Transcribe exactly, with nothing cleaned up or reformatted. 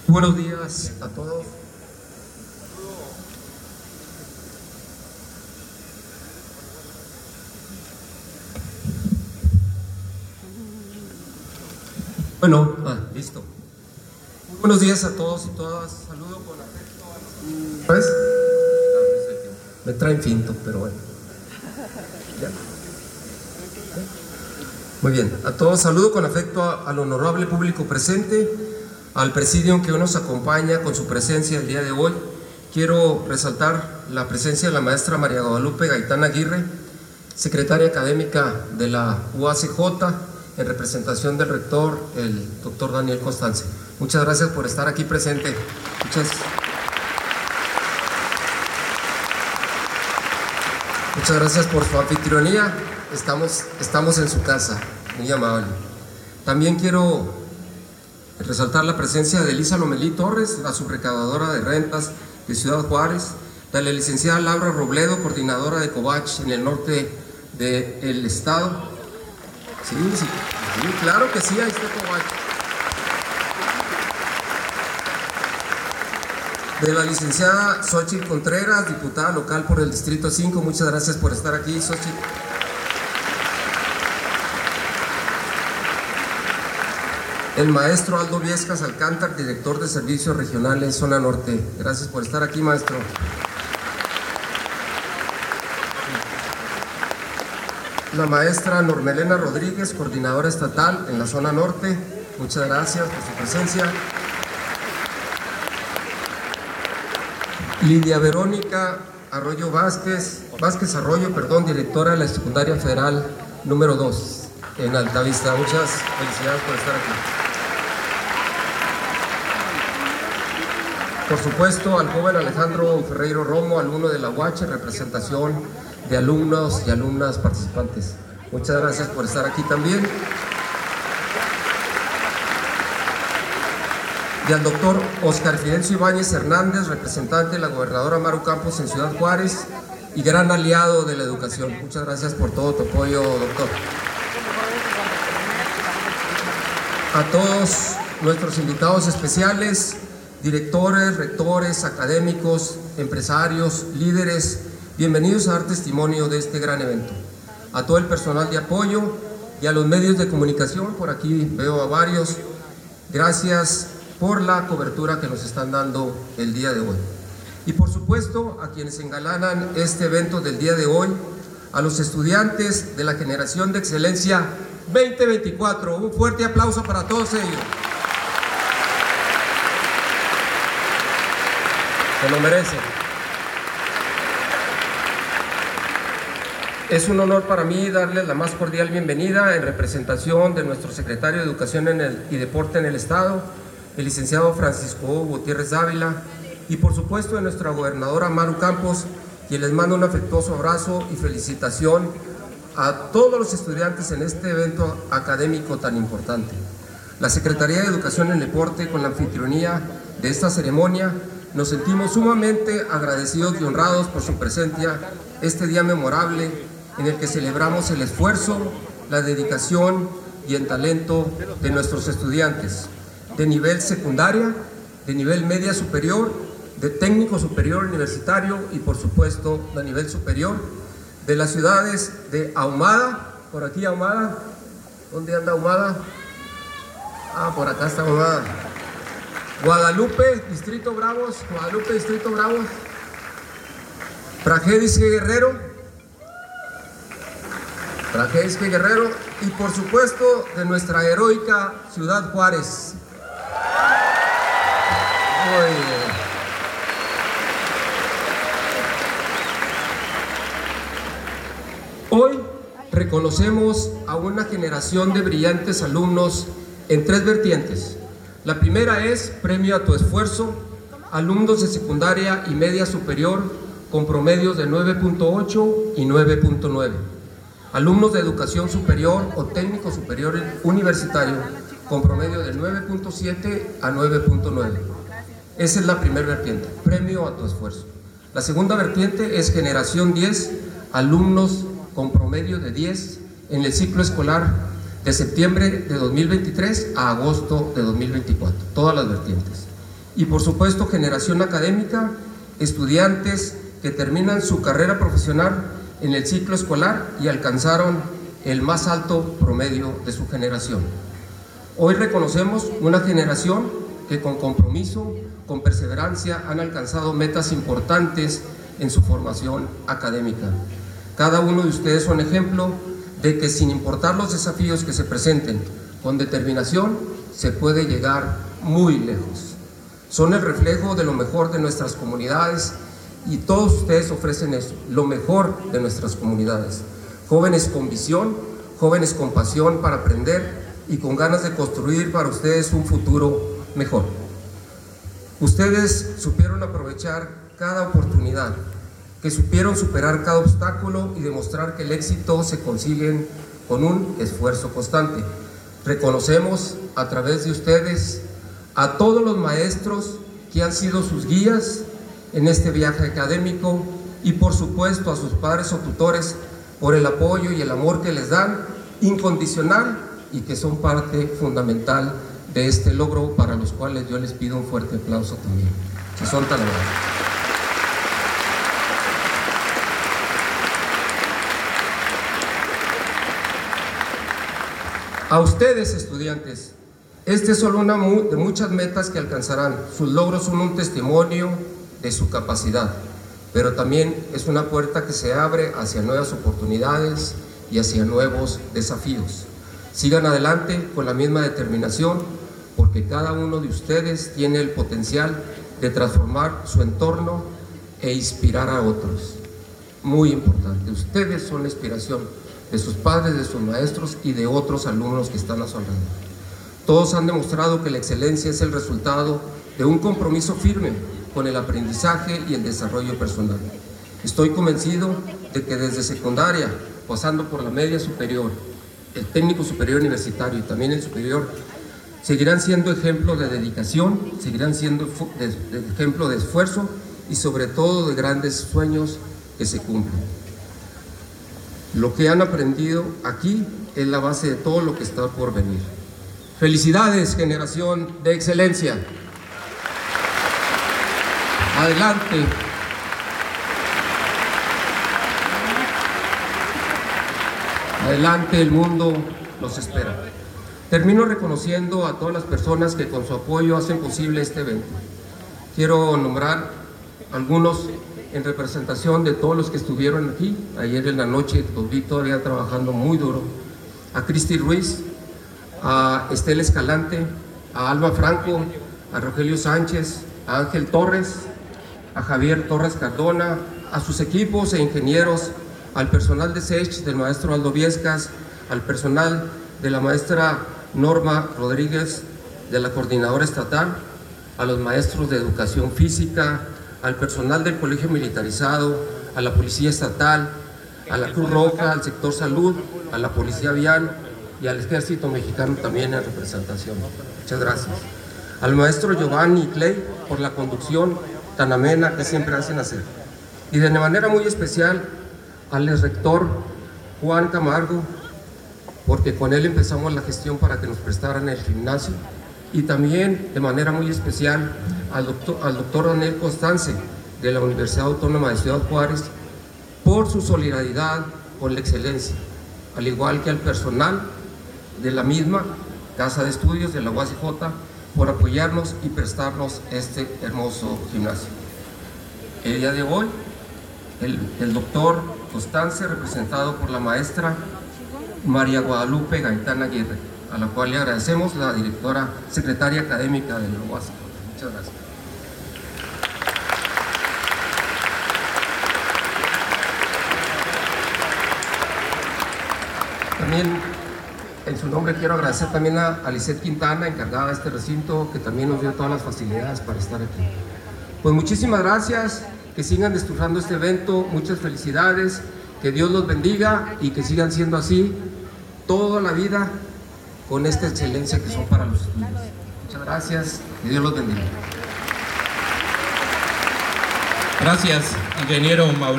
Buenos días a todos. Bueno, ah, listo. Buenos días a todos y todas. Saludo con afecto. ¿Sabes? Me traen finto, pero bueno. Ya. Muy bien. A todos saludo con afecto a, al honorable público presente, al presidium que hoy nos acompaña con su presencia el día de hoy. Quiero resaltar la presencia de la maestra María Guadalupe Gaitán Aguirre, secretaria académica de la U A C J, en representación del rector, el doctor Daniel Constance. Muchas gracias por estar aquí presente. Muchas, muchas gracias por su anfitrionía. Estamos, estamos en su casa, muy amable. También quiero resaltar la presencia de Elisa Lomelí Torres, la subrecaudadora de rentas de Ciudad Juárez, de la licenciada Laura Robledo, coordinadora de COVACH en el norte del estado. Sí, sí, sí, claro que sí, ahí está COVACH. De la licenciada Xochitl Contreras, diputada local por el Distrito cinco, muchas gracias por estar aquí, Xochitl. El maestro Aldo Viescas Alcántar, director de Servicios Regionales Zona Norte. Gracias por estar aquí, maestro. La maestra Normelena Rodríguez, coordinadora estatal en la Zona Norte. Muchas gracias por su presencia. Lidia Verónica Arroyo Vázquez, Vázquez Arroyo, perdón, directora de la Secundaria Federal número dos en Altavista. Muchas felicidades por estar aquí. Por supuesto, al joven Alejandro Ferreiro Romo, alumno de la U H, en representación de alumnos y alumnas participantes. Muchas gracias por estar aquí también. Y al doctor Oscar Fidencio Ibáñez Hernández, representante de la gobernadora Maru Campos en Ciudad Juárez y gran aliado de la educación. Muchas gracias por todo tu apoyo, doctor. A todos nuestros invitados especiales, directores, rectores, académicos, empresarios, líderes, bienvenidos a dar testimonio de este gran evento. A todo el personal de apoyo y a los medios de comunicación, por aquí veo a varios, gracias por la cobertura que nos están dando el día de hoy. Y por supuesto, a quienes engalanan este evento del día de hoy, a los estudiantes de la Generación de Excelencia veinte veinticuatro. Un fuerte aplauso para todos ellos. Se lo merecen. Es un honor para mí darles la más cordial bienvenida en representación de nuestro secretario de Educación en el, y Deporte en el Estado, el licenciado Francisco Gutiérrez Dávila, y por supuesto de nuestra gobernadora Maru Campos, quien les manda un afectuoso abrazo y felicitación a todos los estudiantes en este evento académico tan importante. La Secretaría de Educación en el Deporte, con la anfitrionía de esta ceremonia, nos sentimos sumamente agradecidos y honrados por su presencia este día memorable en el que celebramos el esfuerzo, la dedicación y el talento de nuestros estudiantes de nivel secundaria, de nivel media superior, de técnico superior universitario y por supuesto de nivel superior, de las ciudades de Ahumada, por aquí Ahumada, ¿dónde anda Ahumada? Ah, por acá está Ahumada. Guadalupe, Distrito Bravos, Guadalupe, Distrito Bravos, Praxedis Guerrero, Praxedis Guerrero y por supuesto de nuestra heroica Ciudad Juárez. Muy bien. Hoy reconocemos a una generación de brillantes alumnos en tres vertientes. La primera es premio a tu esfuerzo, alumnos de secundaria y media superior con promedios de nueve punto ocho y nueve punto nueve. Alumnos de educación superior o técnico superior universitario con promedio de nueve punto siete a nueve punto nueve. Esa es la primera vertiente, premio a tu esfuerzo. La segunda vertiente es generación diez, alumnos con promedio de diez en el ciclo escolar de septiembre de dos mil veintitrés a agosto de dos mil veinticuatro, todas las vertientes. Y por supuesto, generación académica, estudiantes que terminan su carrera profesional en el ciclo escolar y alcanzaron el más alto promedio de su generación. Hoy reconocemos una generación que con compromiso, con perseverancia, han alcanzado metas importantes en su formación académica. Cada uno de ustedes son ejemplo de que sin importar los desafíos que se presenten, con determinación se puede llegar muy lejos. Son el reflejo de lo mejor de nuestras comunidades y todos ustedes ofrecen eso, lo mejor de nuestras comunidades. Jóvenes con visión, jóvenes con pasión para aprender y con ganas de construir para ustedes un futuro mejor. Ustedes supieron aprovechar cada oportunidad, que supieron superar cada obstáculo y demostrar que el éxito se consigue con un esfuerzo constante. Reconocemos a través de ustedes a todos los maestros que han sido sus guías en este viaje académico y por supuesto a sus padres o tutores por el apoyo y el amor que les dan, incondicional, y que son parte fundamental de este logro, para los cuales yo les pido un fuerte aplauso también, si son tan amables. A ustedes, estudiantes, este es solo una de muchas metas que alcanzarán. Sus logros son un testimonio de su capacidad, pero también es una puerta que se abre hacia nuevas oportunidades y hacia nuevos desafíos. Sigan adelante con la misma determinación, porque cada uno de ustedes tiene el potencial de transformar su entorno e inspirar a otros. Muy importante, ustedes son la inspiración de sus padres, de sus maestros y de otros alumnos que están a su alrededor. Todos han demostrado que la excelencia es el resultado de un compromiso firme con el aprendizaje y el desarrollo personal. Estoy convencido de que desde secundaria, pasando por la media superior, el técnico superior universitario y también el superior, seguirán siendo ejemplo de dedicación, seguirán siendo ejemplo de esfuerzo y sobre todo de grandes sueños que se cumplen. Lo que han aprendido aquí es la base de todo lo que está por venir. Felicidades, generación de excelencia. Adelante. Adelante, el mundo los espera. Termino reconociendo a todas las personas que con su apoyo hacen posible este evento. Quiero nombrar algunos en representación de todos los que estuvieron aquí. Ayer en la noche los vi todavía trabajando muy duro. A Cristi Ruiz, a Estela Escalante, a Alba Franco, a Rogelio Sánchez, a Ángel Torres, a Javier Torres Cardona, a sus equipos e ingenieros, al personal de S E C H del maestro Aldo Viescas, al personal de la maestra Norma Rodríguez, de la coordinadora estatal, a los maestros de educación física, al personal del colegio militarizado, a la policía estatal, a la Cruz Roja, al sector salud, a la policía vial y al ejército mexicano también en representación. Muchas gracias. Al maestro Giovanni Clay por la conducción tan amena que siempre hacen hacer. Y de manera muy especial al rector Juan Camargo, porque con él empezamos la gestión para que nos prestaran el gimnasio, y también de manera muy especial al doctor, al doctor Daniel Constance de la Universidad Autónoma de Ciudad Juárez por su solidaridad con la excelencia, al igual que al personal de la misma Casa de Estudios de la U A C J por apoyarnos y prestarnos este hermoso gimnasio. El día de hoy, el, el doctor Constance, representado por la maestra María Guadalupe Gaitán Aguirre, a la cual le agradecemos, la directora secretaria académica de la U A C. Muchas gracias. También en su nombre quiero agradecer también a, a Lisette Quintana, encargada de este recinto, que también nos dio todas las facilidades para estar aquí. Pues muchísimas gracias, que sigan disfrutando este evento, muchas felicidades, que Dios los bendiga y que sigan siendo así toda la vida con esta excelencia que son para los estudios. Muchas gracias, que Dios los bendiga. Gracias, ingeniero Mauricio.